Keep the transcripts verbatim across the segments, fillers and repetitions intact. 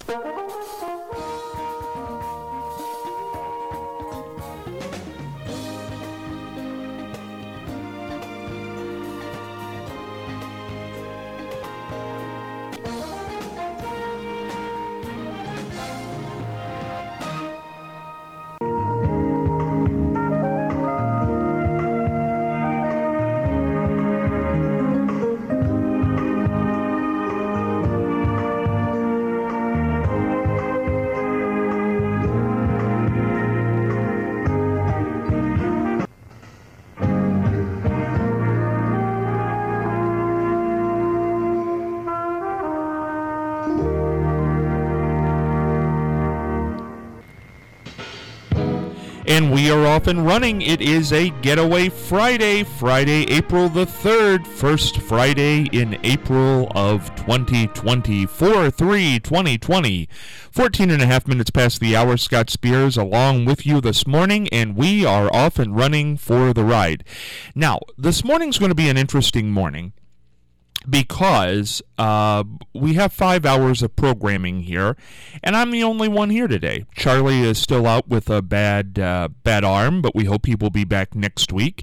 And we are off and running. It is a Getaway Friday, Friday, April the third, first Friday in April of twenty twenty, four three twenty twenty. fourteen and a half minutes past the hour. Scott Spears along with you this morning, and we are off and running for the ride. Now, this morning's going to be an interesting morning, because uh, we have five hours of programming here, and I'm the only one here today. Charlie is still out with a bad uh, bad arm, but we hope he will be back next week.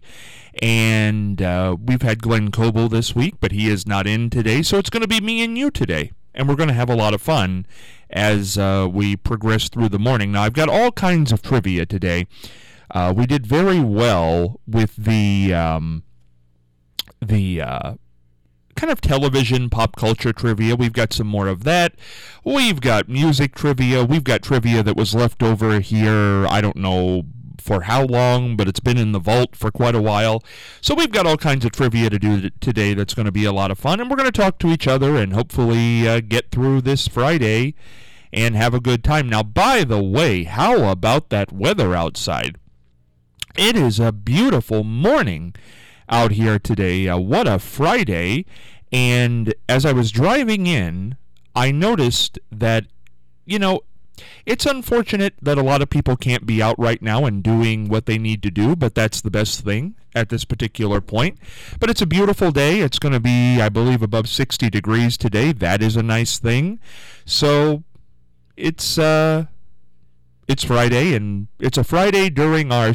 And uh, we've had Glenn Coble this week, but he is not in today, so it's going to be me and you today. And we're going to have a lot of fun as uh, we progress through the morning. Now, I've got all kinds of trivia today. Uh, we did very well with the... Um, the uh, kind of television pop culture trivia. We've got some more of that. We've got music trivia. We've got trivia that was left over here, I don't know for how long, but it's been in the vault for quite a while. So we've got all kinds of trivia to do today that's going to be a lot of fun, and we're going to talk to each other and hopefully uh, get through this Friday and have a good time. Now, by the way, how about that weather outside? It is a beautiful morning out here today. Uh, what a Friday. And as I was driving in, I noticed that, you know, it's unfortunate that a lot of people can't be out right now and doing what they need to do, but that's the best thing at this particular point. But it's a beautiful day. It's going to be, I believe, above sixty degrees today. That is a nice thing. So it's uh it's Friday, and it's a Friday during our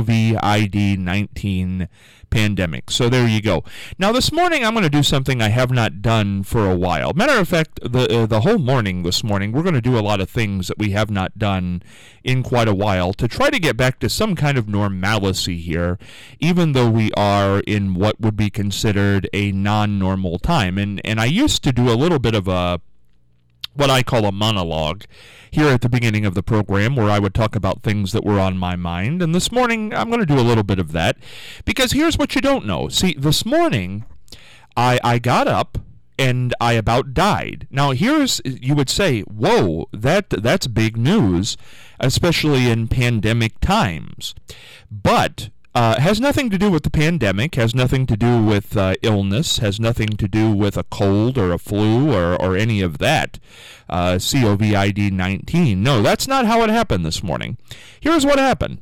COVID nineteen pandemic. So there you go. Now this morning I'm going to do something I have not done for a while. Matter of fact, the uh, the whole morning this morning we're going to do a lot of things that we have not done in quite a while to try to get back to some kind of normalcy here, even though we are in what would be considered a non-normal time. And and I used to do a little bit of a what I call a monologue here at the beginning of the program, where I would talk about things that were on my mind. And this morning, I'm going to do a little bit of that, because here's what you don't know. See, this morning, I, I got up and I about died. Now, here's, you would say, whoa, that that's big news, especially in pandemic times. But Uh, has nothing to do with the pandemic, has nothing to do with uh, illness, has nothing to do with a cold or a flu or, or any of that, uh, COVID nineteen. No, that's not how it happened this morning. Here's what happened.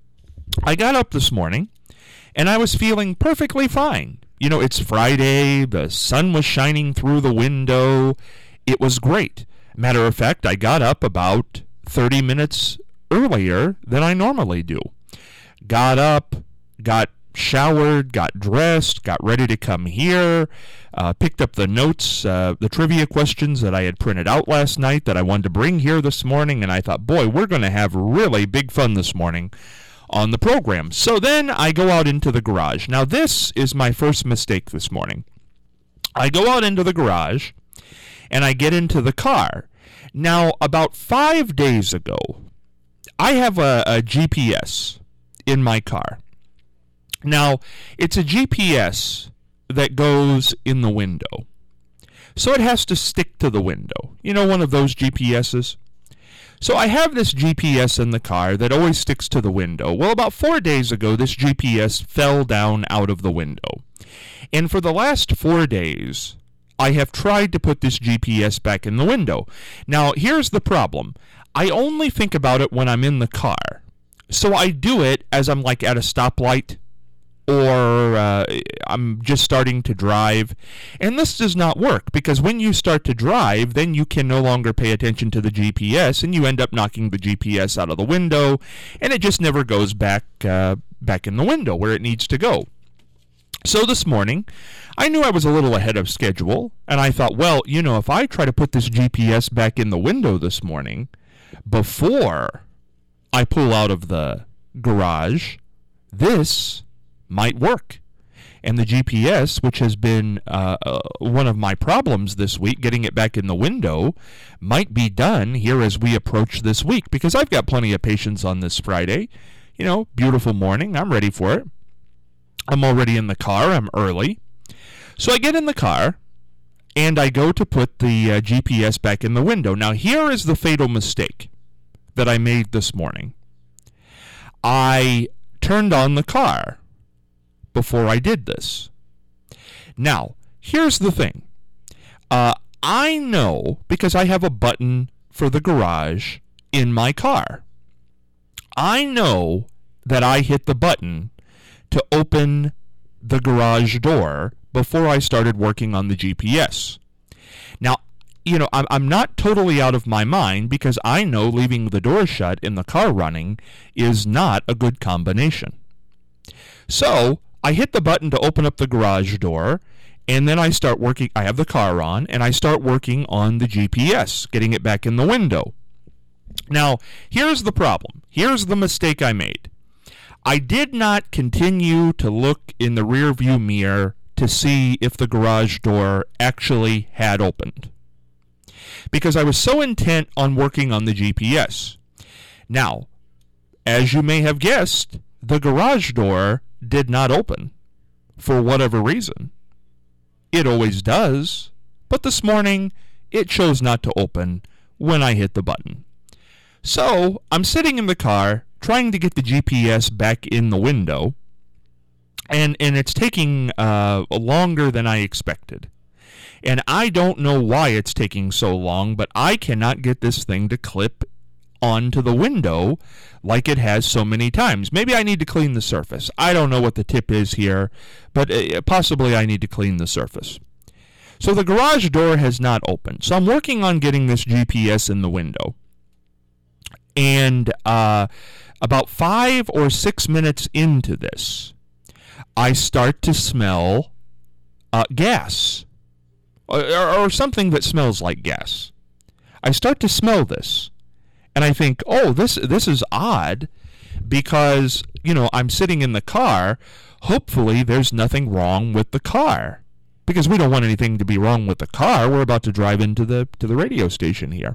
I got up this morning, and I was feeling perfectly fine. You know, it's Friday, the sun was shining through the window. It was great. Matter of fact, I got up about thirty minutes earlier than I normally do. Got up, got showered, got dressed, got ready to come here, uh, picked up the notes, uh, the trivia questions that I had printed out last night that I wanted to bring here this morning, and I thought, boy, we're going to have really big fun this morning on the program. So then I go out into the garage. Now, this is my first mistake this morning. I go out into the garage, and I get into the car. Now, about five days ago, I have a, a G P S in my car. Now, it's a G P S that goes in the window. So it has to stick to the window. You know, one of those G P S's? So I have this G P S in the car that always sticks to the window. Well, about four days ago, this G P S fell down out of the window. And for the last four days, I have tried to put this G P S back in the window. Now, here's the problem. I only think about it when I'm in the car. So I do it as I'm like at a stoplight, or uh, I'm just starting to drive. And this does not work, because when you start to drive, then you can no longer pay attention to the G P S, and you end up knocking the G P S out of the window, and it just never goes back uh, back in the window where it needs to go. So this morning, I knew I was a little ahead of schedule, and I thought, well, you know, if I try to put this G P S back in the window this morning before I pull out of the garage, this might work. And the G P S, which has been uh, uh, one of my problems this week, getting it back in the window, might be done here as we approach this week, because I've got plenty of patience on this Friday. You know, beautiful morning. I'm ready for it. I'm already in the car. I'm early. So I get in the car, and I go to put the uh, G P S back in the window. Now, here is the fatal mistake that I made this morning. I turned on the car before I did this. Now, here's the thing. Uh, I know, because I have a button for the garage in my car, I know that I hit the button to open the garage door before I started working on the G P S. Now, you know, I'm, I'm not totally out of my mind, because I know leaving the door shut and the car running is not a good combination. So I hit the button to open up the garage door, and then I start working. I have the car on, and I start working on the G P S, getting it back in the window. Now, here's the problem. Here's the mistake I made. I did not continue to look in the rearview mirror to see if the garage door actually had opened, because I was so intent on working on the G P S. Now, as you may have guessed, the garage door did not open for whatever reason. It always does, but this morning it chose not to open when I hit the button. So I'm sitting in the car trying to get the G P S back in the window, and, and it's taking uh, longer than I expected. And I don't know why it's taking so long, but I cannot get this thing to clip onto the window like it has so many times. Maybe I need to clean the surface. I don't know what the tip is here, but uh, possibly I need to clean the surface. So the garage door has not opened. So I'm working on getting this G P S in the window. And uh, about five or six minutes into this, I start to smell uh, gas. Or, or something that smells like gas. I start to smell this, and I think, oh, this this is odd, because, you know, I'm sitting in the car. Hopefully there's nothing wrong with the car, because we don't want anything to be wrong with the car. We're about to drive into the to the radio station here.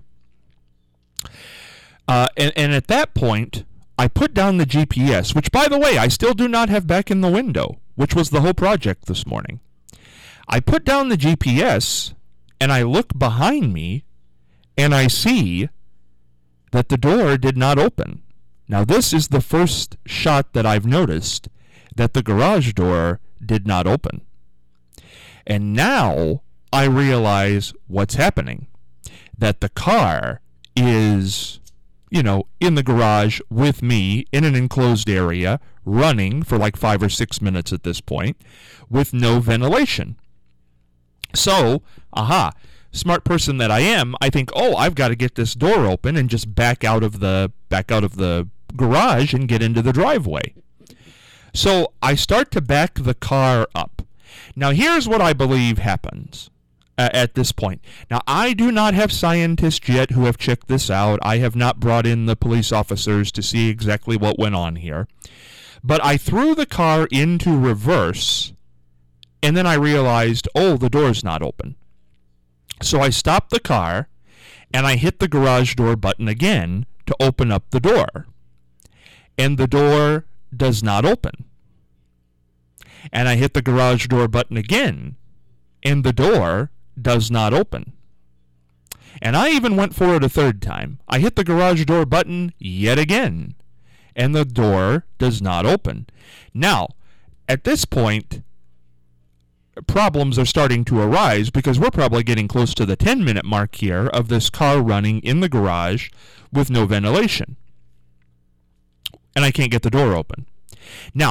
Uh, and, and at that point, I put down the G P S, which, by the way, I still do not have back in the window, which was the whole project this morning. I put down the G P S, and I look behind me, and I see that the door did not open. Now, this is the first shot that I've noticed that the garage door did not open. And now I realize what's happening, that the car is, you know, in the garage with me in an enclosed area, running for like five or six minutes at this point, with no ventilation. So, aha, smart person that I am, I think, oh, I've got to get this door open and just back out of the back out of the garage and get into the driveway. So I start to back the car up. Now, here's what I believe happens uh, at this point. Now, I do not have scientists yet who have checked this out. I have not brought in the police officers to see exactly what went on here. But I threw the car into reverse, and then I realized, oh, the door's not open. So I stopped the car, and I hit the garage door button again to open up the door. And the door does not open. And I hit the garage door button again, and the door does not open. And I even went for it a third time. I hit the garage door button yet again, and the door does not open. Now, at this point, problems are starting to arise, because we're probably getting close to the ten-minute mark here of this car running in the garage with no ventilation. And I can't get the door open. Now,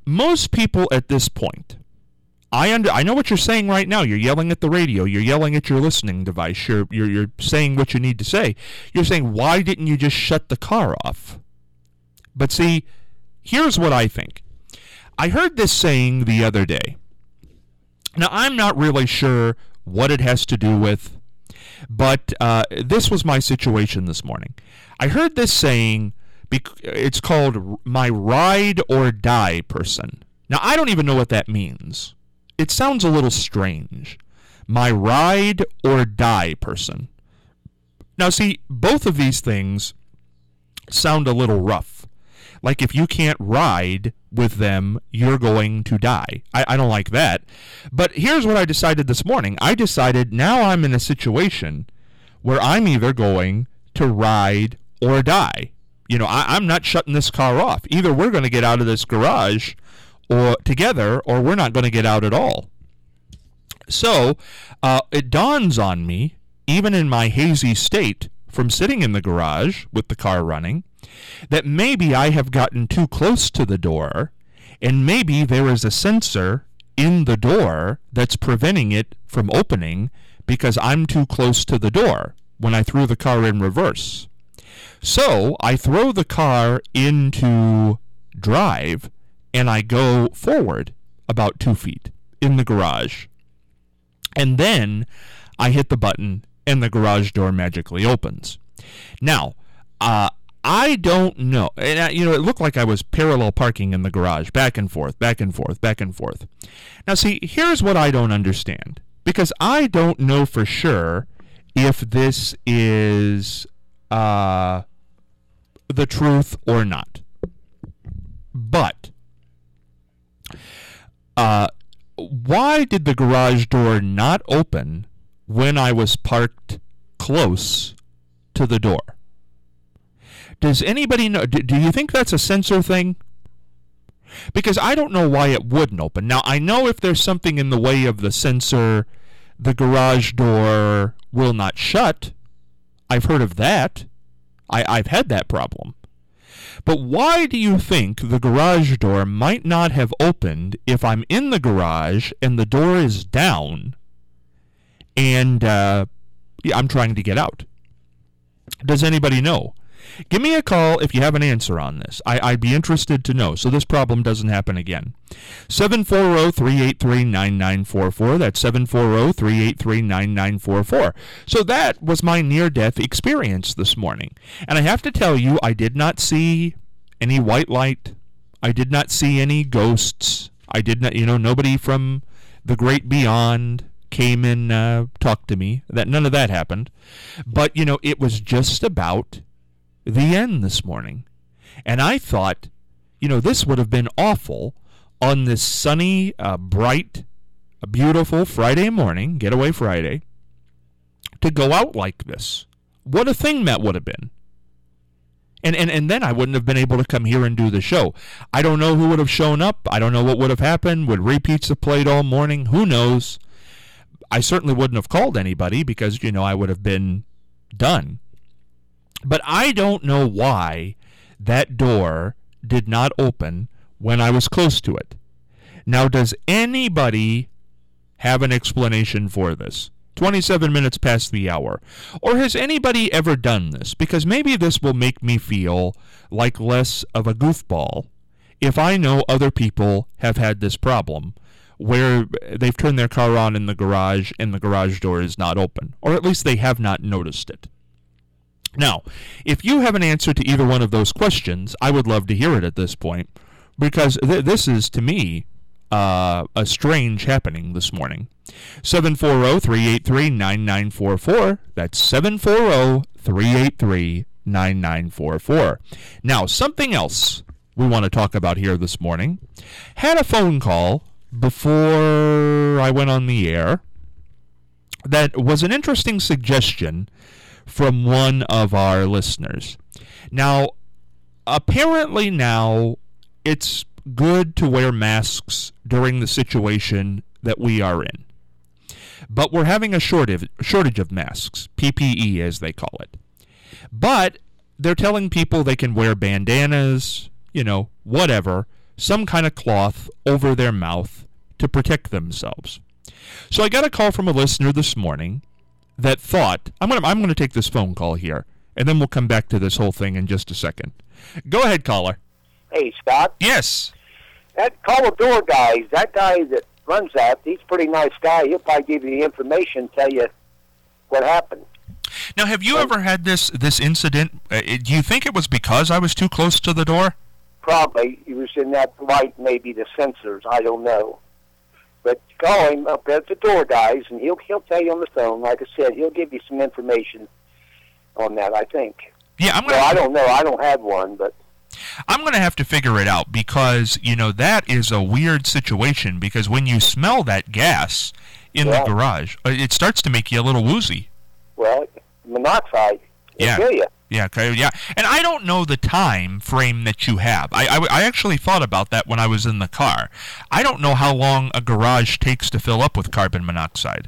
most people at this point, I under, I know what you're saying right now. You're yelling at the radio. You're yelling at your listening device. You're, you're, you're saying what you need to say. You're saying, why didn't you just shut the car off? But see, here's what I think. I heard this saying the other day. Now, I'm not really sure what it has to do with, but uh, this was my situation this morning. I heard this saying, it's called my ride or die person. Now, I don't even know what that means. It sounds a little strange. My ride or die person. Now, see, both of these things sound a little rough. Like if you can't ride with them, you're going to die. I, I don't like that. But here's what I decided this morning. I decided now I'm in a situation where I'm either going to ride or die. You know, I, I'm not shutting this car off. Either we're going to get out of this garage or together, or we're not going to get out at all. So uh, it dawns on me, even in my hazy state from sitting in the garage with the car running, that maybe I have gotten too close to the door, and maybe there is a sensor in the door that's preventing it from opening because I'm too close to the door when I threw the car in reverse. So I throw the car into drive, and I go forward about two feet in the garage. And then I hit the button, and the garage door magically opens. Now, uh, I don't know. And I, you know, it looked like I was parallel parking in the garage, back and forth, back and forth, back and forth. Now, see, here's what I don't understand. Because I don't know for sure if this is uh, the truth or not. But uh, why did the garage door not open when I was parked close to the door? Does anybody know? Do, do you think that's a sensor thing? Because I don't know why it wouldn't open. Now, I know if there's something in the way of the sensor, the garage door will not shut. I've heard of that. I, I've had that problem. But why do you think the garage door might not have opened if I'm in the garage and the door is down and uh, yeah, I'm trying to get out? Does anybody know? Give me a call if you have an answer on this. I, I'd be interested to know so this problem doesn't happen again. seven four zero, three eight three, nine nine four four. That's seven four zero, three eight three, nine nine four four. So that was my near-death experience this morning. And I have to tell you, I did not see any white light. I did not see any ghosts. I did not, you know, nobody from the great beyond came and uh, talked to me. That none of that happened. But, you know, it was just about the end this morning. And I thought, you know, this would have been awful on this sunny, uh, bright, beautiful Friday morning, Getaway Friday, to go out like this. What a thing that would have been. And, and and then I wouldn't have been able to come here and do the show. I don't know who would have shown up. I don't know what would have happened. Would repeats have played all morning? Who knows? I certainly wouldn't have called anybody because, you know, I would have been done. But I don't know why that door did not open when I was close to it. Now, does anybody have an explanation for this? twenty-seven minutes past the hour. Or has anybody ever done this? Because maybe this will make me feel like less of a goofball if I know other people have had this problem where they've turned their car on in the garage and the garage door is not open. Or at least they have not noticed it. Now, if you have an answer to either one of those questions, I would love to hear it at this point, because th- this is, to me, uh, a strange happening this morning. seven four zero, three eight three, nine nine four four. That's seven four zero, three eight three, nine nine four four. Now, something else we want to talk about here this morning. Had a phone call before I went on the air that was an interesting suggestion from one of our listeners. Now, apparently now it's good to wear masks during the situation that we are in. But we're having a shortage, shortage of masks, P P E as they call it. But they're telling people they can wear bandanas, you know, whatever, some kind of cloth over their mouth to protect themselves. So I got a call from a listener this morning that thought, I'm going to I'm going to take this phone call here, and then we'll come back to this whole thing in just a second. Go ahead, caller. Hey, Scott. Yes. That call the door guy, that guy that runs that, he's a pretty nice guy. He'll probably give you the information, tell you what happened. Now, have you ever had this this incident? Uh, do you think it was because I was too close to the door? Probably. He was in that light, maybe the sensors. I don't know. But call him up at the door guys, and he'll he'll tell you on the phone. Like I said, he'll give you some information on that, I think. Yeah, I'm gonna. Well, I don't know. I don't have one, but I'm going to have to figure it out because, you know, that is a weird situation because when you smell that gas in yeah. the garage, it starts to make you a little woozy. Well, monoxide will yeah. kill you. Yeah, yeah. And I don't know the time frame that you have. I, I, I actually thought about that when I was in the car. I don't know how long a garage takes to fill up with carbon monoxide.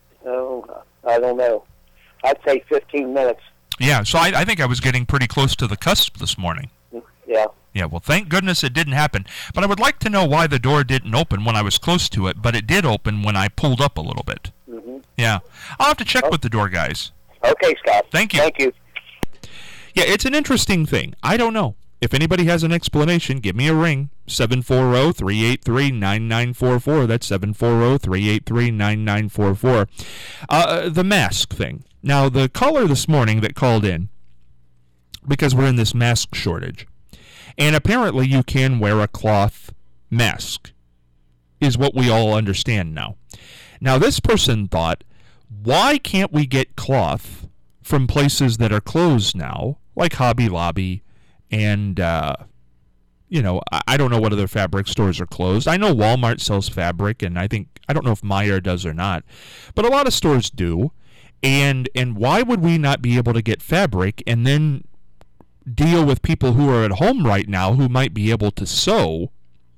Oh, I don't know. I'd say fifteen minutes. Yeah, so I, I think I was getting pretty close to the cusp this morning. Yeah. Yeah, well, thank goodness it didn't happen. But I would like to know why the door didn't open when I was close to it, but it did open when I pulled up a little bit. Mm-hmm. Yeah. I'll have to check oh. with the door guys. Okay, Scott. Thank you. Thank you. Yeah, it's an interesting thing. I don't know. If anybody has an explanation, give me a ring. seven four zero, three eight three, nine nine four four. That's seven four zero, three eight three, nine nine four four. Uh, the mask thing. Now, the caller this morning that called in, because we're in this mask shortage, and apparently you can wear a cloth mask, is what we all understand now. Now, this person thought, why can't we get cloth from places that are closed now, like Hobby Lobby and, uh, you know, I, I don't know what other fabric stores are closed. I know Walmart sells fabric, and I think, I don't know if Meijer does or not, but a lot of stores do. And and why would we not be able to get fabric and then deal with people who are at home right now who might be able to sew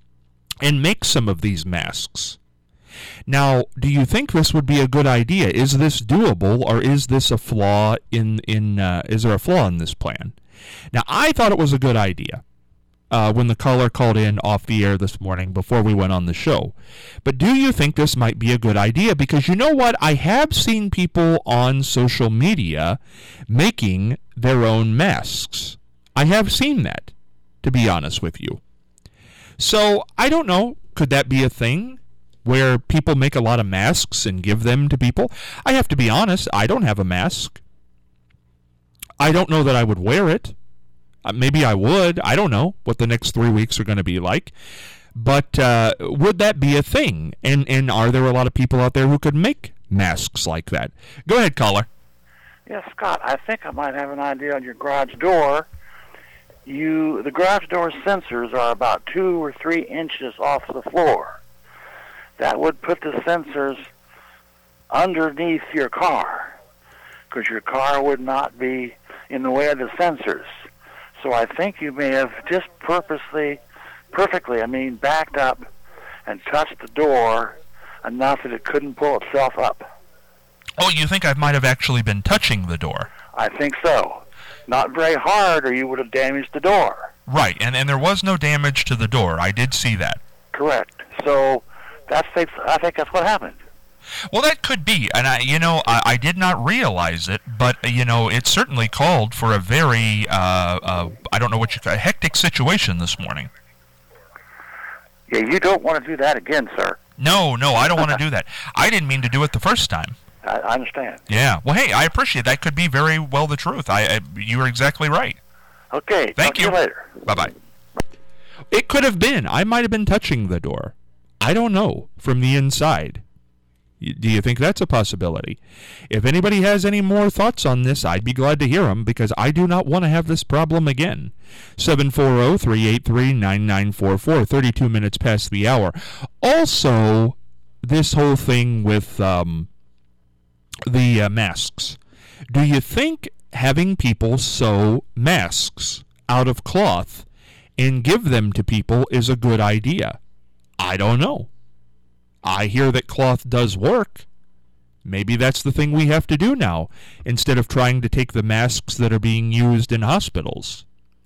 and make some of these masks? Now, do you think this would be a good idea? Is this doable, or is this a flaw in in? Uh, is there a flaw in this plan? Now, I thought it was a good idea uh, when the caller called in off the air this morning before we went on the show. But do you think this might be a good idea? Because you know what? I have seen people on social media making their own masks. I have seen that, to be honest with you. So, I don't know. Could that be a thing where people make a lot of masks and give them to people? I have to be honest. I don't have a mask. I don't know that I would wear it. Uh, maybe I would. I don't know what the next three weeks are going to be like. But uh, would that be a thing? And and are there a lot of people out there who could make masks like that? Go ahead, caller. Yes, Scott, I think I might have an idea on your garage door. You, the garage door sensors are about two or three inches off the floor. That would put the sensors underneath your car, because your car would not be in the way of the sensors. So I think you may have just purposely, perfectly, I mean, backed up and touched the door enough that it couldn't pull itself up. Oh, you think I might have actually been touching the door? I think so. Not very hard, or you would have damaged the door. Right, and, and there was no damage to the door. I did see that. Correct. So that's I think that's what happened. Well, that could be, and I, you know, I, I did not realize it, but you know, it certainly called for a very, uh, uh, I don't know what you call, a hectic situation this morning. Yeah, you don't want to do that again, sir. No, no, I don't want to do that. I didn't mean to do it the first time. I, I understand. Yeah. Well, hey, I appreciate that. Could be very well the truth. I, I you are exactly right. Okay. Thank talk you. To you later. Bye bye. It could have been. I might have been touching the door. I don't know from the inside. Do you think that's a possibility? If anybody has any more thoughts on this, I'd be glad to hear them, because I do not want to have this problem again. seven four zero, three eight three, nine nine four four, thirty-two minutes past the hour. Also, this whole thing with um, the uh, masks. Do you think having people sew masks out of cloth and give them to people is a good idea? I don't know. I hear that cloth does work. Maybe that's the thing we have to do now, instead of trying to take the masks that are being used in hospitals.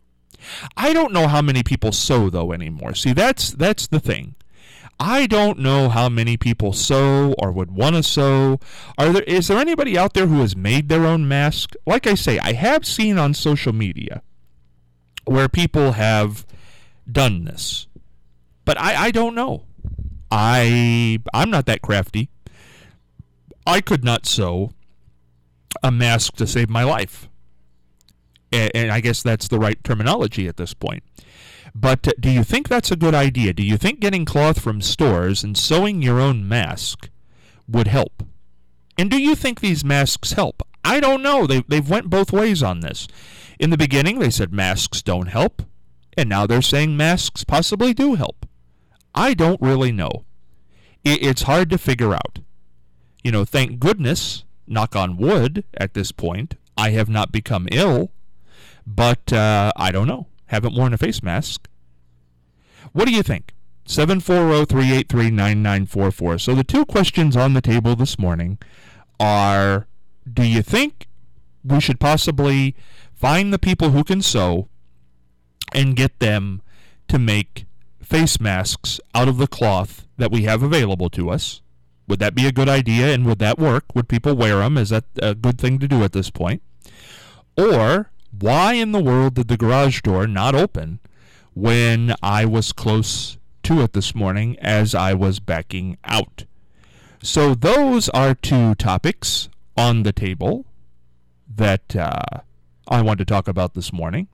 I don't know how many people sew, though, anymore. See, that's that's the thing. I don't know how many people sew or would want to sew. Are there, is there anybody out there who has made their own mask? Like I say, I have seen on social media where people have done this. But I, I don't know. I, I'm not that crafty. I could not sew a mask to save my life. And, and I guess that's the right terminology at this point. But uh, do you think that's a good idea? Do you think getting cloth from stores and sewing your own mask would help? And do you think these masks help? I don't know. They, they've went both ways on this. In the beginning, they said masks don't help. And now they're saying masks possibly do help. I don't really know. It, it's hard to figure out. You know, thank goodness, knock on wood at this point, I have not become ill. But uh, I don't know. Haven't worn a face mask. What do you think? seven four zero, three eight three, nine nine four four. So the two questions on the table this morning are, do you think we should possibly find the people who can sew and get them to make face masks out of the cloth that we have available to us? Would that be a good idea, and would that work? Would people wear them? Is that a good thing to do at this point? Or why in the world did the garage door not open when I was close to it this morning as I was backing out? So those are two topics on the table that uh, I want to talk about this morning.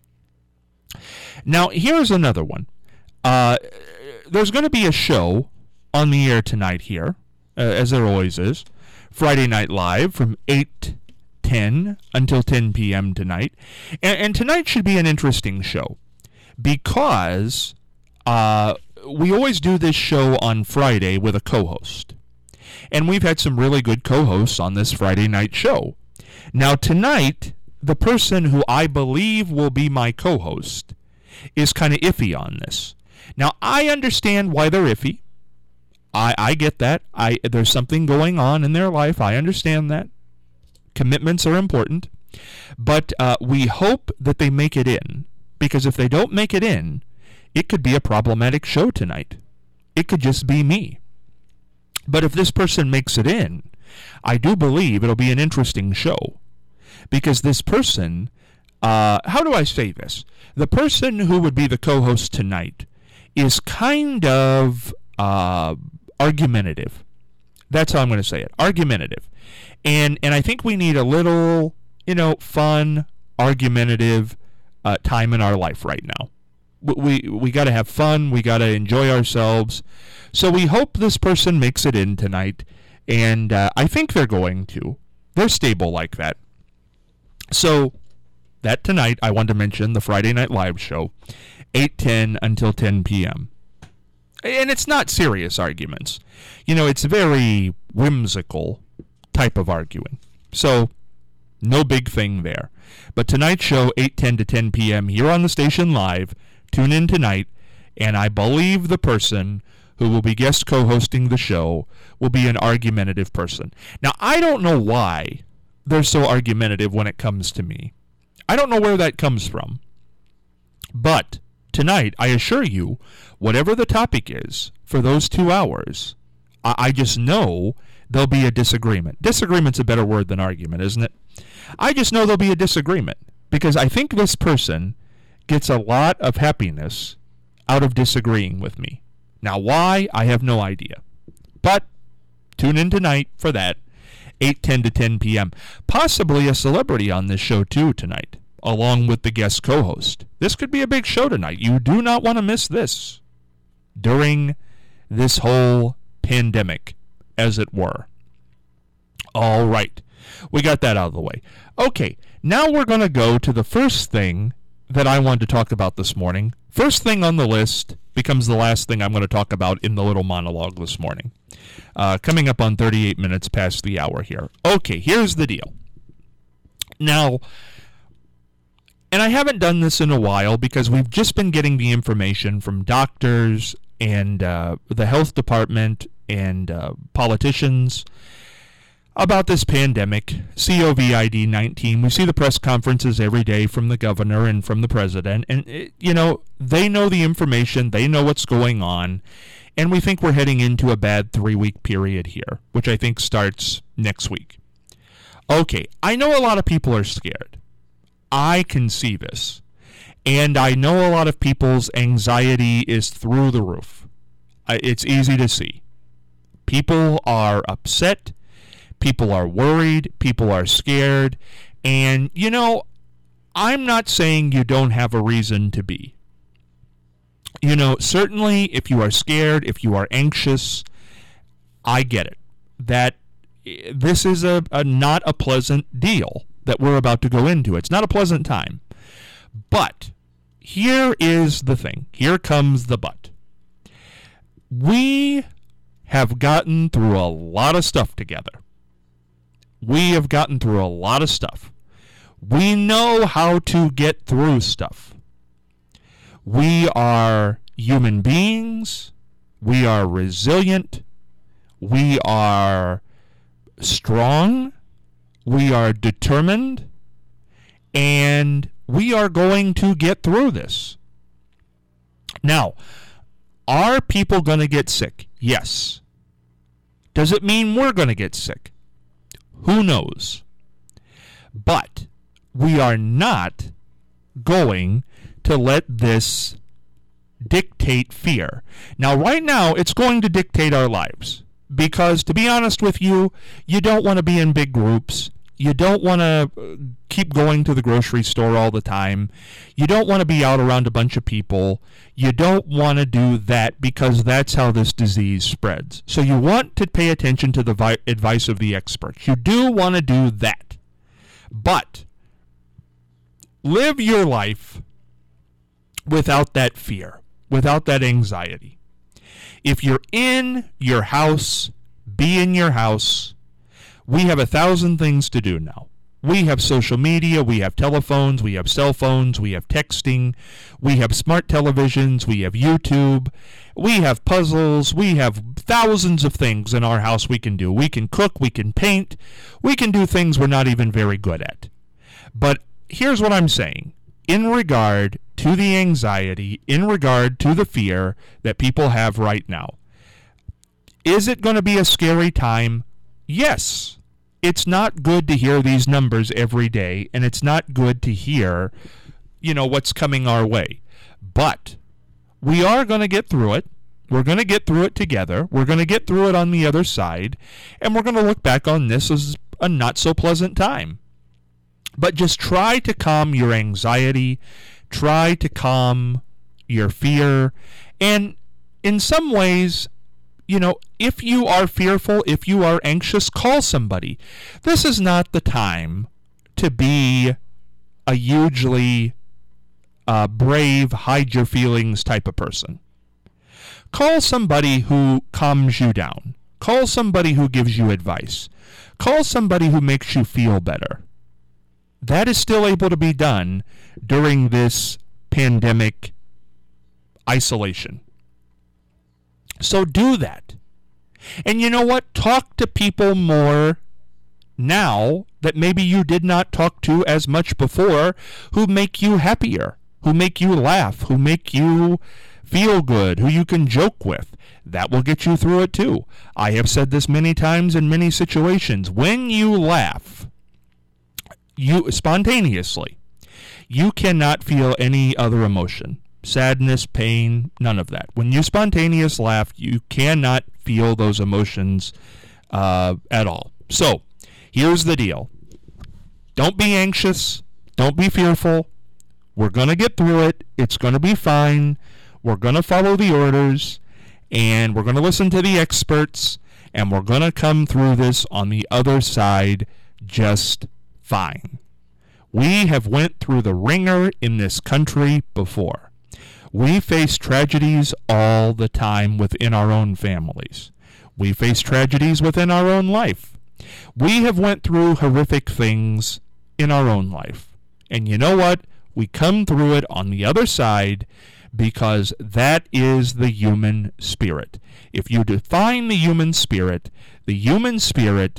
Now, here's another one. Uh, there's going to be a show on the air tonight here, uh, as there always is, Friday Night Live from eight ten until ten p.m. tonight. And, and tonight should be an interesting show because uh, we always do this show on Friday with a co-host. And we've had some really good co-hosts on this Friday night show. Now tonight, the person who I believe will be my co-host is kind of iffy on this. Now, I understand why they're iffy. I, I get that. I there's something going on in their life. I understand that. Commitments are important, but uh, we hope that they make it in, because if they don't make it in, it could be a problematic show tonight. It could just be me. But if this person makes it in, I do believe it'll be an interesting show, because this person, uh, how do I say this? The person who would be the co-host tonight is kind of uh, argumentative. That's how I'm going to say it. Argumentative. And and I think we need a little, you know, fun, argumentative uh, time in our life right now. We we, we got to have fun. We got to enjoy ourselves. So we hope this person makes it in tonight. And uh, I think they're going to. They're stable like that. So that tonight, I want to mention the Friday Night Live show, eight ten until ten p.m. And it's not serious arguments. You know, it's very whimsical type of arguing. So, no big thing there. But tonight's show, eight ten to ten p.m. here on the station live. Tune in tonight, and I believe the person who will be guest co-hosting the show will be an argumentative person. Now, I don't know why they're so argumentative when it comes to me. I don't know where that comes from. But tonight, I assure you, whatever the topic is for those two hours, I, I just know there'll be a disagreement. Disagreement's a better word than argument, isn't it? I just know there'll be a disagreement, because I think this person gets a lot of happiness out of disagreeing with me. Now, why? I have no idea. But tune in tonight for that, eight ten to ten p.m. Possibly a celebrity on this show, too, tonight, along with the guest co-host. This could be a big show tonight. You do not want to miss this during this whole pandemic, as it were. All right. We got that out of the way. Okay, now we're going to go to the first thing that I wanted to talk about this morning. First thing on the list becomes the last thing I'm going to talk about in the little monologue this morning. Uh, coming up on thirty-eight minutes past the hour here. Okay, here's the deal. Now, and I haven't done this in a while because we've just been getting the information from doctors and uh, the health department and uh, politicians. about this pandemic, COVID nineteen. We see the press conferences every day from the governor and from the president, and, it, you know, they know the information, they know what's going on, and we think we're heading into a bad three-week period here, which I think starts next week. Okay, I know a lot of people are scared. I can see this. And I know a lot of people's anxiety is through the roof. It's easy to see. People are upset. People are worried. People are scared. And, you know, I'm not saying you don't have a reason to be. You know, certainly if you are scared, if you are anxious, I get it. That this is a, a not a pleasant deal that we're about to go into. It's not a pleasant time. But here is the thing. Here comes the but. We have gotten through a lot of stuff together. We have gotten through a lot of stuff. We know how to get through stuff. We are human beings. We are resilient. We are strong. We are determined. And we are going to get through this. Now, are people going to get sick? Yes. Does it mean we're going to get sick? Who knows? But we are not going to let this dictate fear. Now, right now, it's going to dictate our lives. Because, to be honest with you, you don't want to be in big groups. You don't want to keep going to the grocery store all the time. You don't want to be out around a bunch of people. You don't want to do that because that's how this disease spreads. So you want to pay attention to the vi- advice of the experts. You do want to do that. But live your life without that fear, without that anxiety. If you're in your house, be in your house. We have a thousand things to do now. We have social media, we have telephones, we have cell phones, we have texting, we have smart televisions, we have YouTube, we have puzzles, we have thousands of things in our house we can do. We can cook, we can paint, we can do things we're not even very good at. But here's what I'm saying. In regard to the anxiety, in regard to the fear that people have right now, is it going to be a scary time? Yes. It's not good to hear these numbers every day, and it's not good to hear, you know, what's coming our way. But we are going to get through it. We're going to get through it together. We're going to get through it on the other side, and we're going to look back on this as a not-so-pleasant time. But just try to calm your anxiety. Try to calm your fear. And in some ways, you know, if you are fearful, if you are anxious, call somebody. This is not the time to be a hugely uh, brave, hide your feelings type of person. Call somebody who calms you down. Call somebody who gives you advice. Call somebody who makes you feel better. That is still able to be done during this pandemic isolation. So do that. And you know what? Talk to people more now that maybe you did not talk to as much before, who make you happier, who make you laugh, who make you feel good, who you can joke with. That will get you through it too. I have said this many times in many situations. When you laugh, you spontaneously, you cannot feel any other emotion. Sadness, pain, none of that. When you spontaneous laugh, you cannot feel those emotions uh, at all. So, here's the deal. Don't be anxious. Don't be fearful. We're going to get through it. It's going to be fine. We're going to follow the orders, and we're going to listen to the experts, and we're going to come through this on the other side just fine. We have went through the ringer in this country before. We face tragedies all the time within our own families. We face tragedies within our own life. We have went through horrific things in our own life. And you know what? We come through it on the other side because that is the human spirit. If you define the human spirit, the human spirit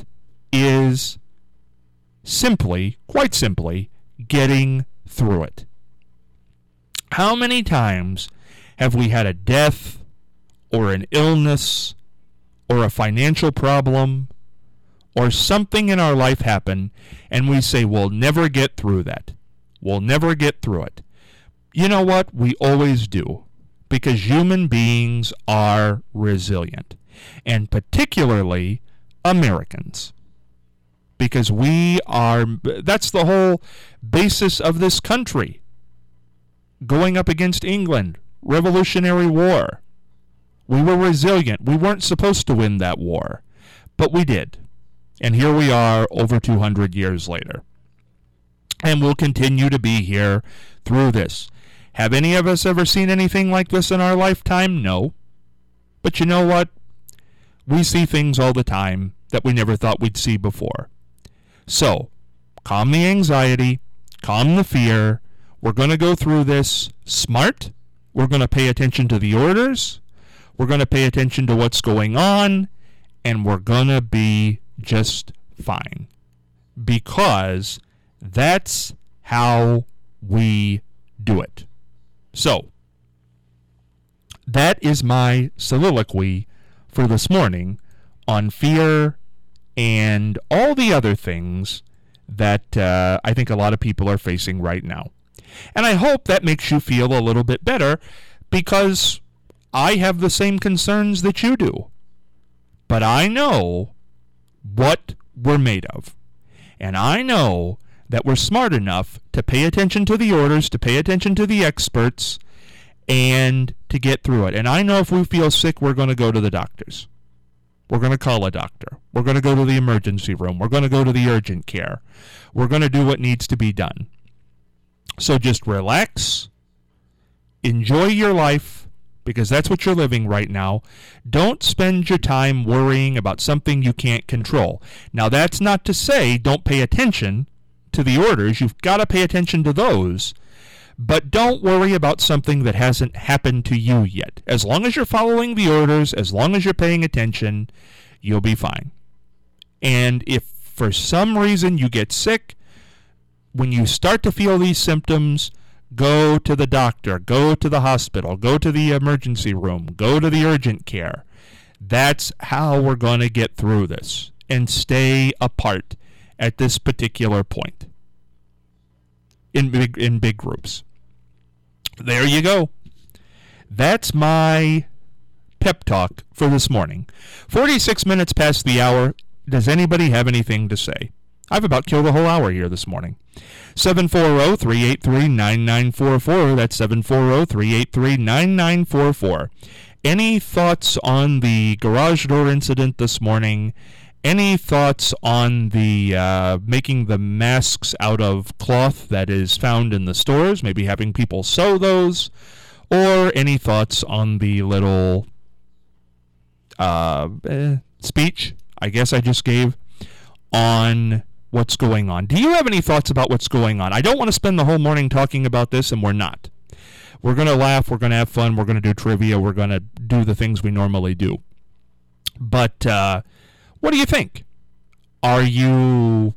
is simply, quite simply, getting through it. How many times have we had a death or an illness or a financial problem or something in our life happen and we say, we'll never get through that. We'll never get through it. You know what? We always do, because human beings are resilient, and particularly Americans, because we are, that's the whole basis of this country. Going up against England, Revolutionary War. We were resilient. We weren't supposed to win that war, but we did. And here we are over two hundred years later. And we'll continue to be here through this. Have any of us ever seen anything like this in our lifetime? No. But you know what? We see things all the time that we never thought we'd see before. So, calm the anxiety, calm the fear. We're going to go through this smart. We're going to pay attention to the orders. We're going to pay attention to what's going on. And we're going to be just fine. Because that's how we do it. So, that is my soliloquy for this morning on fear and all the other things that uh, I think a lot of people are facing right now. And I hope that makes you feel a little bit better, because I have the same concerns that you do. But I know what we're made of. And I know that we're smart enough to pay attention to the orders, to pay attention to the experts, and to get through it. And I know if we feel sick, we're going to go to the doctors. We're going to call a doctor. We're going to go to the emergency room. We're going to go to the urgent care. We're going to do what needs to be done. So just relax. Enjoy your life, because that's what you're living right now. Don't spend your time worrying about something you can't control. Now, that's not to say don't pay attention to the orders. You've got to pay attention to those. But don't worry about something that hasn't happened to you yet. As long as you're following the orders, as long as you're paying attention, you'll be fine. And if for some reason you get sick, when you start to feel these symptoms, go to the doctor, go to the hospital, go to the emergency room, go to the urgent care. That's how we're going to get through this and stay apart at this particular point in big, in big groups. There you go. That's my pep talk for this morning. forty-six minutes past the hour. Does anybody have anything to say? I've about killed a whole hour here this morning. seven four zero, three eight three, nine nine four four. That's seven four zero, three eight three, nine nine four four. Any thoughts on the garage door incident this morning? Any thoughts on the uh, making the masks out of cloth that is found in the stores, maybe having people sew those? Or any thoughts on the little uh, eh, speech, I guess I just gave, on what's going on? Do you have any thoughts about what's going on? I don't want to spend the whole morning talking about this, and we're not. We're going to laugh, we're going to have fun, we're going to do trivia, we're going to do the things we normally do. But, uh... what do you think? Are you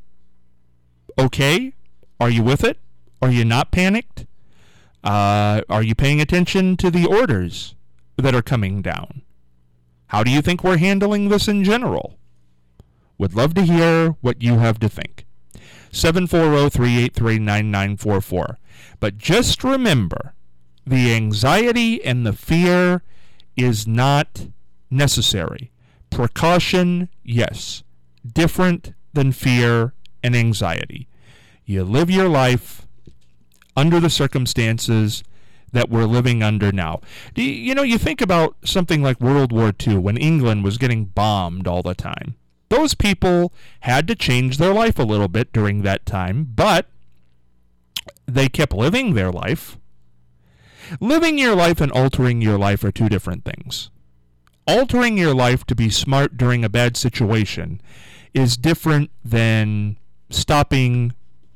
okay? Are you with it? Are you not panicked? Uh, are you paying attention to the orders that are coming down? How do you think we're handling this in general? Would love to hear what you have to think. seven four zero, three eight three, nine nine four four. But just remember, the anxiety and the fear is not necessary. Precaution, yes. Different than fear and anxiety. You live your life under the circumstances that we're living under now. Do you, you know, you think about something like World War Two, when England was getting bombed all the time. Those people had to change their life a little bit during that time, but they kept living their life. Living your life and altering your life are two different things. Altering your life to be smart during a bad situation is different than stopping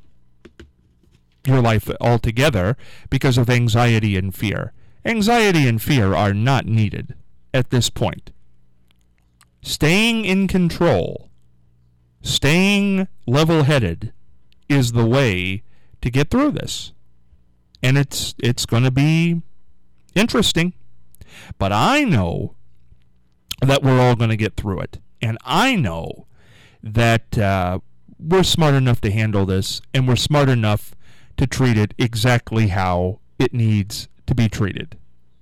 your life altogether because of anxiety and fear. Anxiety and fear are not needed at this point. Staying in control, staying level-headed is the way to get through this. And it's it's going to be interesting. But I know that we're all going to get through it. And I know that uh, we're smart enough to handle this, and we're smart enough to treat it exactly how it needs to be treated.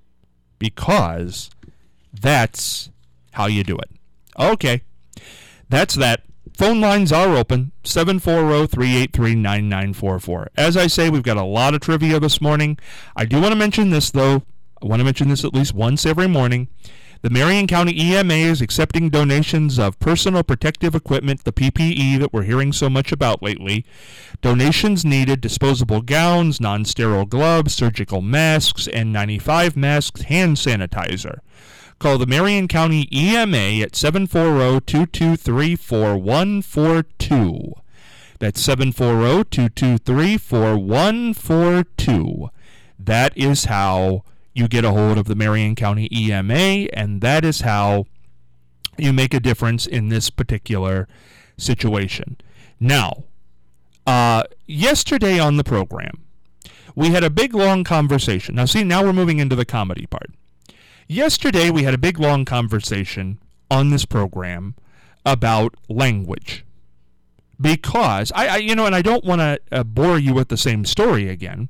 Because that's how you do it. Okay, that's that. Phone lines are open, seven four zero, three eight three, nine nine four four. As I say, we've got a lot of trivia this morning. I do want to mention this, though. I want to mention this at least once every morning. The Marion County E M A is accepting donations of personal protective equipment, the P P E that we're hearing so much about lately. Donations needed: disposable gowns, non-sterile gloves, surgical masks, N ninety-five masks, hand sanitizer. Call the Marion County E M A at seven four zero, two two three, four one four two. That's seven four zero, two two three, four one four two. That is how you get a hold of the Marion County E M A, and that is how you make a difference in this particular situation. Now, uh, yesterday on the program, we had a big, long conversation. Now, see, now we're moving into the comedy part. Yesterday, we had a big, long conversation on this program about language. Because, I, I you know, and I don't want to uh, bore you with the same story again,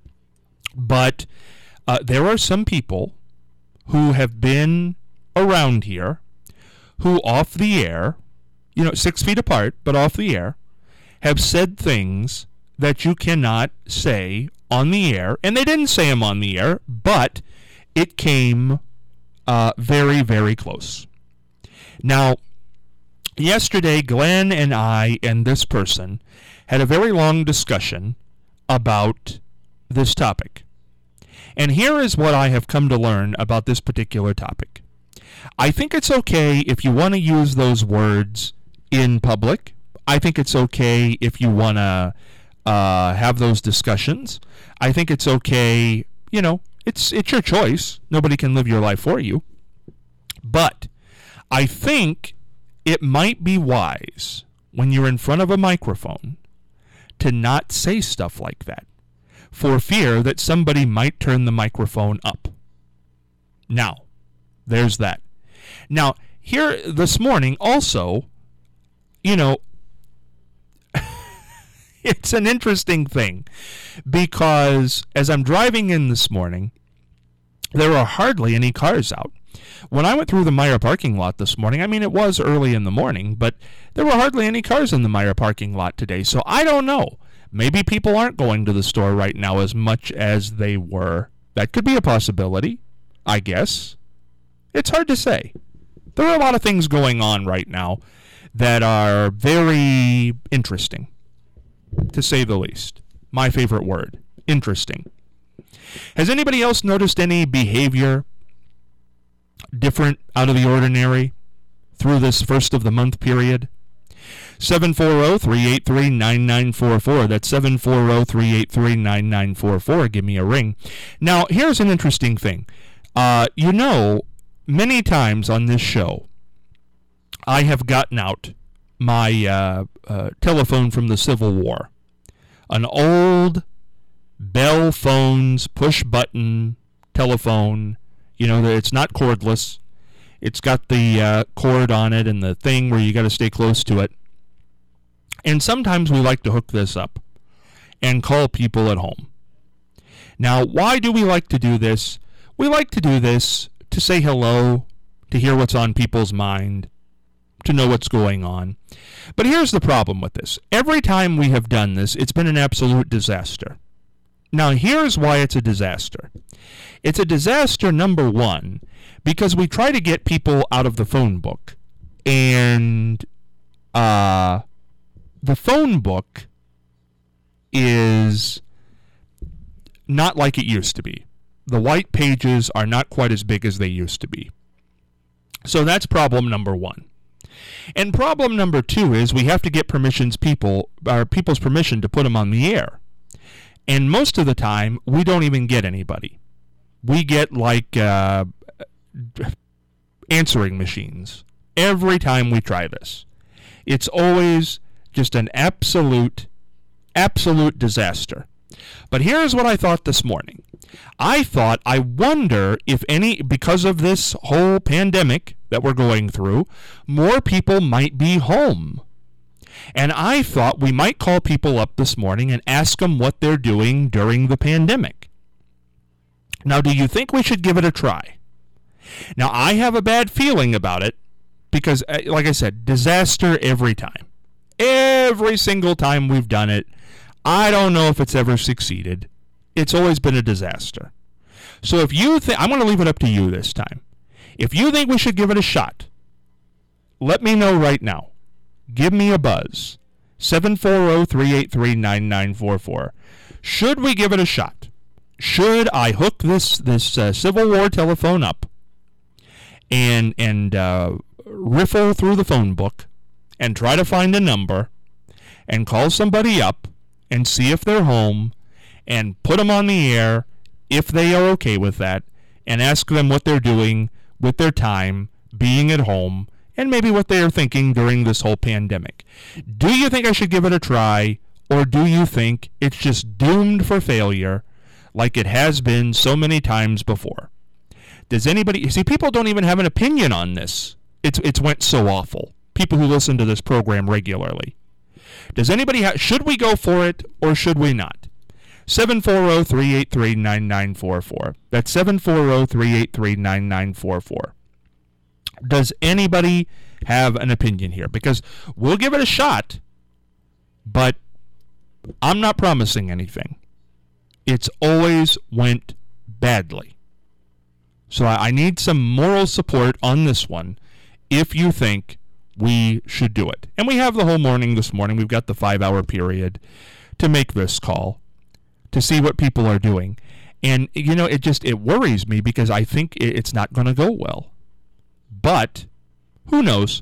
but uh, there are some people who have been around here who off the air, you know, six feet apart, but off the air, have said things that you cannot say on the air. And they didn't say them on the air, but it came uh, very, very close. Now, yesterday, Glenn and I and this person had a very long discussion about this topic. And here is what I have come to learn about this particular topic. I think it's okay if you want to use those words in public. I think it's okay if you want to uh, have those discussions. I think it's okay, you know, it's it's your choice. Nobody can live your life for you. But I think it might be wise when you're in front of a microphone to not say stuff like that, for fear that somebody might turn the microphone up. Now, there's that. Now, here this morning also, you know, it's an interesting thing, because as I'm driving in this morning, there are hardly any cars out. When I went through the Meijer parking lot this morning, I mean, it was early in the morning, but there were hardly any cars in the Meijer parking lot today, so I don't know. Maybe people aren't going to the store right now as much as they were. That could be a possibility, I guess. It's hard to say. There are a lot of things going on right now that are very interesting, to say the least. My favorite word, interesting. Has anybody else noticed any behavior different, out of the ordinary, through this first of the month period? seven four zero, three eight three, nine nine four four. That's seven four zero, three eight three, nine nine four four. Give me a ring. Now, here's an interesting thing. Uh, you know, many times on this show, I have gotten out my uh, uh, telephone from the Civil War. An old Bell phones, push-button telephone. You know, it's not cordless. It's got the uh, cord on it and the thing where you got to stay close to it. And sometimes we like to hook this up and call people at home. Now, why do we like to do this? We like to do this to say hello, to hear what's on people's mind, to know what's going on. But here's the problem with this. Every time we have done this, it's been an absolute disaster. Now, here's why it's a disaster. It's a disaster, number one, because we try to get people out of the phone book. And uh, the phone book is not like it used to be. The white pages are not quite as big as they used to be. So that's problem number one. And problem number two is we have to get permissions people, or people's permission to put them on the air. And most of the time, we don't even get anybody. We get like uh, answering machines every time we try this. It's always just an absolute, absolute disaster. But here's what I thought this morning. I thought, I wonder if any, because of this whole pandemic that we're going through, more people might be home. And I thought we might call people up this morning and ask them what they're doing during the pandemic. Now, do you think we should give it a try? Now, I have a bad feeling about it because, like I said, disaster every time. Every single time we've done it, I don't know if it's ever succeeded. It's always been a disaster. So if you think, I'm going to leave it up to you this time. If you think we should give it a shot, let me know right now. Give me a buzz. seven four zero, three eight three, nine nine four four. Should we give it a shot? Should I hook this this uh, Civil War telephone up and and uh, riffle through the phone book and try to find a number and call somebody up and see if they're home and put them on the air if they are okay with that and ask them what they're doing with their time being at home and maybe what they are thinking during this whole pandemic? Do you think I should give it a try, or do you think it's just doomed for failure like it has been so many times before? Does anybody, you see, people don't even have an opinion on this. It's it's went so awful. People who listen to this program regularly. Does anybody have, should we go for it or should we not? seven four zero, three eight three, nine nine four four. That's seven four zero, three eight three, nine nine four four. Does anybody have an opinion here? Because we'll give it a shot, but I'm not promising anything. It's always went badly. So I, I need some moral support on this one if you think we should do it. And we have the whole morning this morning. We've got the five-hour period to make this call, to see what people are doing. And, you know, it just, it worries me because I think it's not going to go well. But who knows?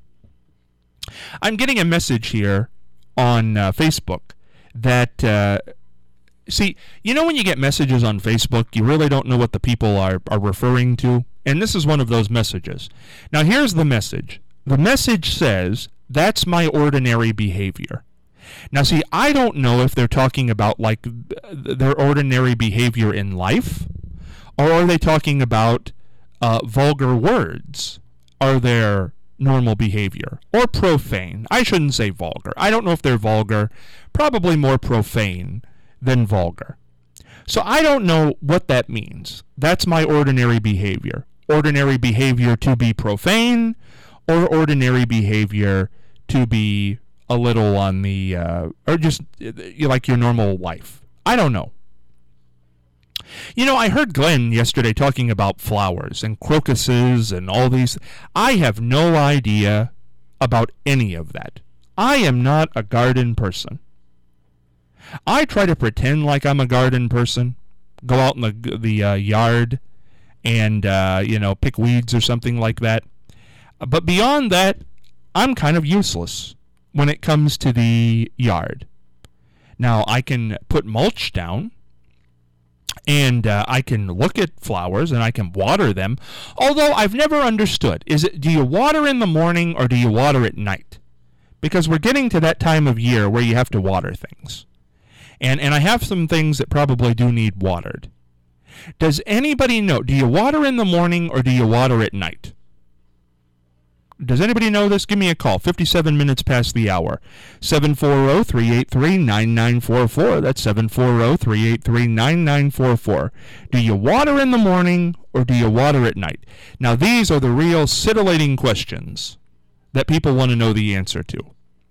I'm getting a message here on uh, Facebook that, uh, see, you know when you get messages on Facebook, you really don't know what the people are, are referring to? And this is one of those messages. Now, here's the message. The message says, that's my ordinary behavior. Now, see, I don't know if they're talking about, like, their ordinary behavior in life, or are they talking about uh, vulgar words? Are their normal behavior? Or profane? I shouldn't say vulgar. I don't know if they're vulgar. Probably more profane than vulgar. So I don't know what that means. That's my ordinary behavior. Ordinary behavior to be profane, or ordinary behavior to be a little on the, uh, or just like your normal life. I don't know. You know, I heard Glenn yesterday talking about flowers and crocuses and all these. I have no idea about any of that. I am not a garden person. I try to pretend like I'm a garden person, go out in the the uh, yard and, uh, you know, pick weeds or something like that. But beyond that, I'm kind of useless when it comes to the yard. Now, I can put mulch down, and uh, I can look at flowers, and I can water them, although I've never understood. Is it, do you water in the morning, or do you water at night? Because we're getting to that time of year where you have to water things. And, and I have some things that probably do need watered. Does anybody know, do you water in the morning, or do you water at night? Does anybody know this? Give me a call. fifty-seven minutes past the hour. seven four zero, three eight three, nine nine four four. That's seven four zero, three eight three, nine nine four four. Do you water in the morning or do you water at night? Now, these are the real scintillating questions that people want to know the answer to.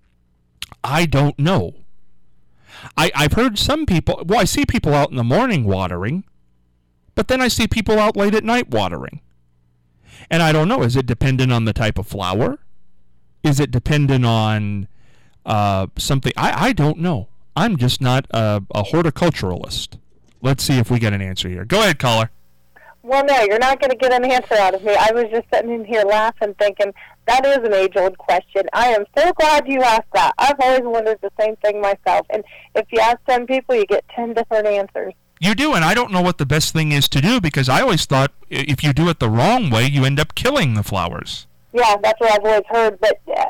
I don't know. I, I've heard some people, well, I see people out in the morning watering, but then I see people out late at night watering. And I don't know, is it dependent on the type of flower? Is it dependent on uh, something? I, I don't know. I'm just not a, a horticulturalist. Let's see if we get an answer here. Go ahead, caller. Well, no, you're not going to get an answer out of me. I was just sitting in here laughing, thinking, that is an age-old question. I am so glad you asked that. I've always wondered the same thing myself. And if you ask ten people, you get ten different answers. You do, and I don't know what the best thing is to do, because I always thought if you do it the wrong way, you end up killing the flowers. Yeah, that's what I've always heard. But, uh,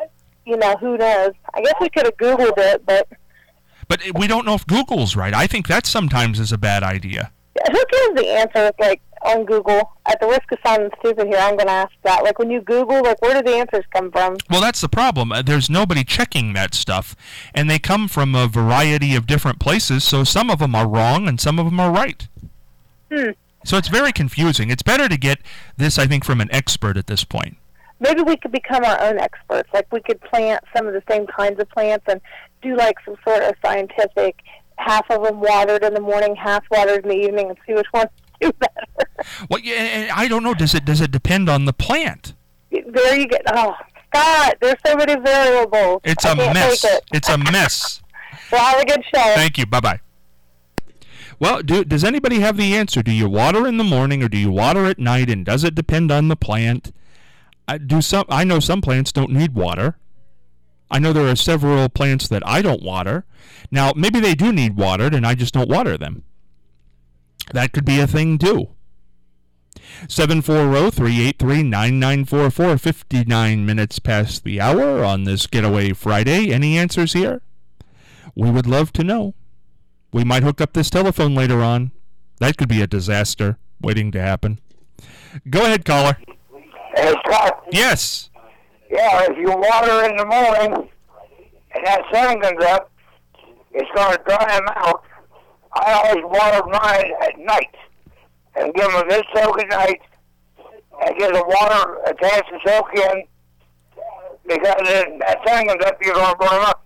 you know, who knows? I guess we could have Googled it, but... But we don't know if Google's right. I think that sometimes is a bad idea. Who gives the answer, like, on Google? At the risk of sounding stupid here, I'm going to ask that. Like, when you Google, like, where do the answers come from? Well, that's the problem. Uh, There's nobody checking that stuff, and they come from a variety of different places, so some of them are wrong and some of them are right. Hmm. So it's very confusing. It's better to get this, I think, from an expert at this point. Maybe we could become our own experts. Like, we could plant some of the same kinds of plants and do, like, some sort of scientific, half of them watered in the morning, half watered in the evening, and see which ones do better. Well, yeah, and I don't know. Does it does it depend on the plant? There you go. Oh, Scott, there's so many variables. It's I a can't mess. take it. It's a mess. Well, have a good show. Thank you. Bye-bye. Well, do, does anybody have the answer? Do you water in the morning or do you water at night, and does it depend on the plant? I, do some, I know some plants don't need water. I know there are several plants that I don't water. Now, maybe they do need watered, and I just don't water them. That could be a thing, too. seven four zero, three eight three, nine nine four four, fifty-nine minutes past the hour on this Getaway Friday. Any answers here? We would love to know. We might hook up this telephone later on. That could be a disaster waiting to happen. Go ahead, caller. Hey, Scott. Yes. Yeah, if you water in the morning and that sun comes up, it's going to dry them out. I always water mine at night and give them a good soak at night and give the water a chance to soak in, because if that sun comes up, you're going to burn them up.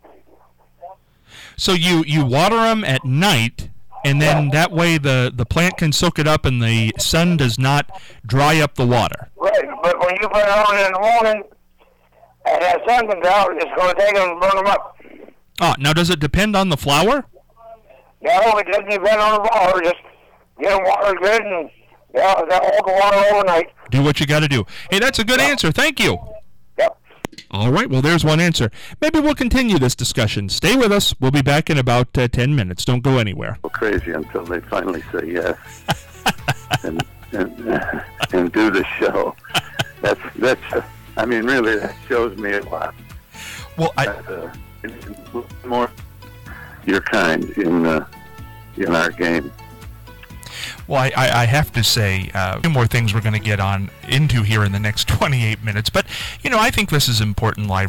So you, you water them at night, and then that way the, the plant can soak it up and the sun does not dry up the water. Right, but when you put it on in the morning and that sun comes out, it's going to take them and burn them up. Ah, now does it depend on the flower? No, it doesn't depend on the water. Just get them watered good and yeah, hold the water overnight. Do what you got to do. Hey, that's a good Yep. answer. Thank you. Yep. All right, well, there's one answer. Maybe we'll continue this discussion. Stay with us. We'll be back in about uh, ten minutes. Don't go anywhere. Crazy until they finally say yes and, and, uh, and do the show. That's, that's uh, I mean, really, that shows me a lot. Well, I... That, uh, more your kind in uh, in our game. Well, I, I I have to say, uh, two more things we're going to get on into here in the next twenty-eight minutes. But, you know, I think this is important live